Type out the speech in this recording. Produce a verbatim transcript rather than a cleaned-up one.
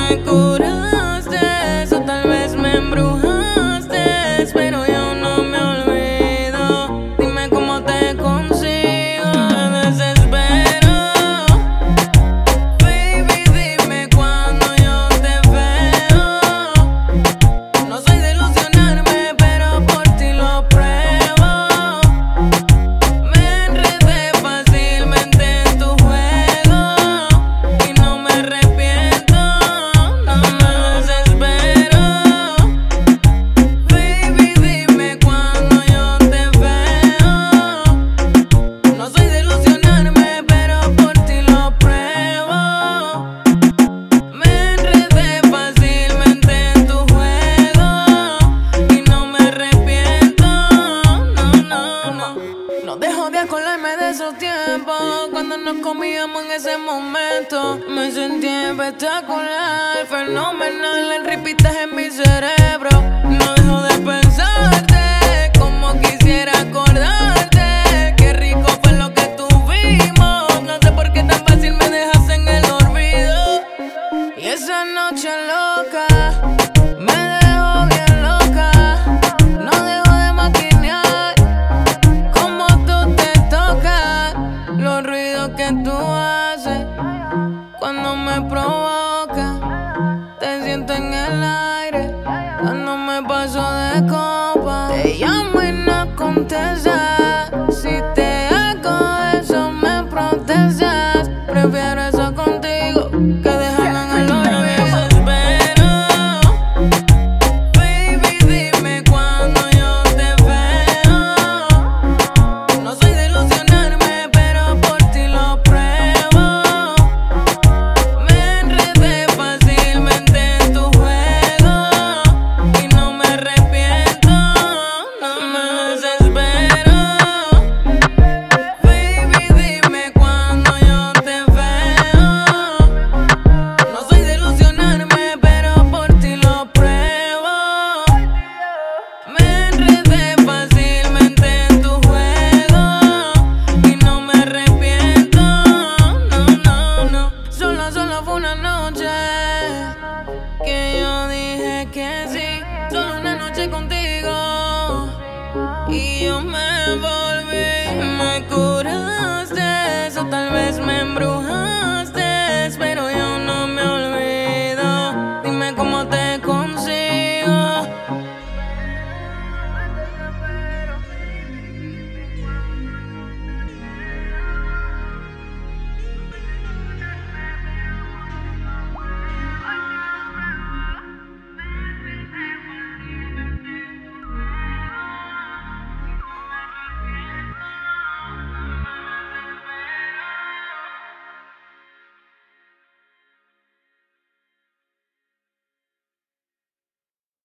me curaste, o tal vez me embrujaste, pero yo no me olvido. Dime cómo te consigo, me desespero. Baby, dime cuando yo te veo. No soy de ilusionarme, pero por ti lo pruebo. Me enredé fácilmente en tu juego y no me arrepiento, no me desespero. Baby, dime cuando yo te veo. No soy de ilusionarme, pero por ti lo pruebo. Me enredé fácilmente en tu juego y no me arrepiento, no, no, no. No dejo de acordarme de esos tiempos cuando nos comíamos en ese momento. Me sentí espectacular, fenomenal, el repitas en mi cerebro. No